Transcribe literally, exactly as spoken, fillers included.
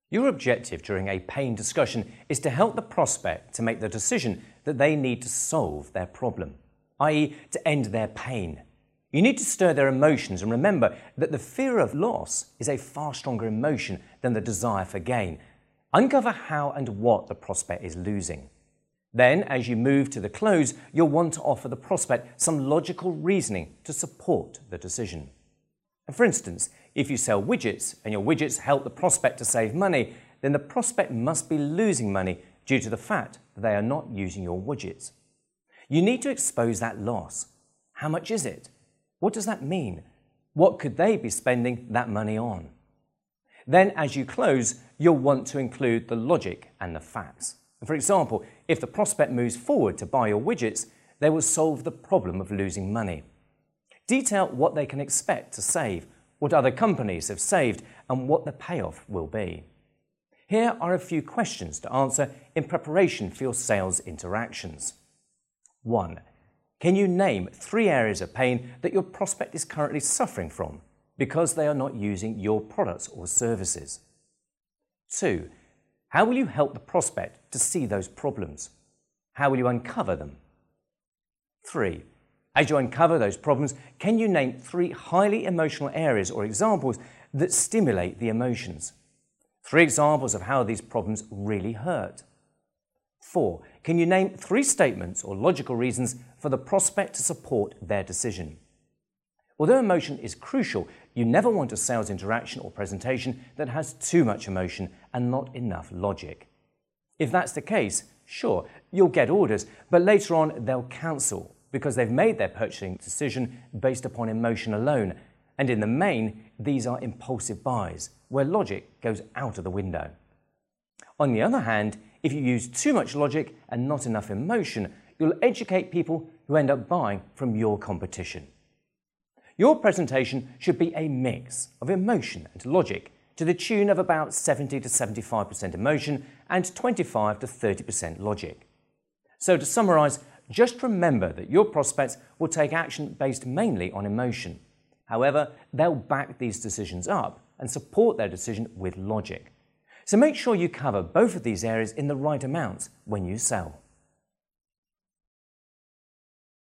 Your objective during a pain discussion is to help the prospect to make the decision that they need to solve their problem, that is to end their pain. You need to stir their emotions and remember that the fear of loss is a far stronger emotion than the desire for gain. Uncover how and what the prospect is losing. Then, as you move to the close, you'll want to offer the prospect some logical reasoning to support the decision. For instance, if you sell widgets and your widgets help the prospect to save money, then the prospect must be losing money due to the fact that they are not using your widgets. You need to expose that loss. How much is it? What does that mean? What could they be spending that money on? Then, as you close, you'll want to include the logic and the facts. For example, if the prospect moves forward to buy your widgets, they will solve the problem of losing money. Detail what they can expect to save, what other companies have saved, and what the payoff will be. Here are a few questions to answer in preparation for your sales interactions. one. Can you name three areas of pain that your prospect is currently suffering from because they are not using your products or services? two. How will you help the prospect to see those problems? How will you uncover them? three. As you uncover those problems, can you name three highly emotional areas or examples that stimulate the emotions? Three examples of how these problems really hurt. four. Can you name three statements or logical reasons for the prospect to support their decision? Although emotion is crucial, you never want a sales interaction or presentation that has too much emotion and not enough logic. If that's the case, sure, you'll get orders, but later on they'll cancel because they've made their purchasing decision based upon emotion alone, and in the main, these are impulsive buys, where logic goes out of the window. On the other hand, if you use too much logic and not enough emotion, you'll educate people who end up buying from your competition. Your presentation should be a mix of emotion and logic to the tune of about seventy to seventy-five percent emotion and twenty-five to thirty percent logic. So to summarize, just remember that your prospects will take action based mainly on emotion. However, they'll back these decisions up and support their decision with logic. So make sure you cover both of these areas in the right amounts when you sell.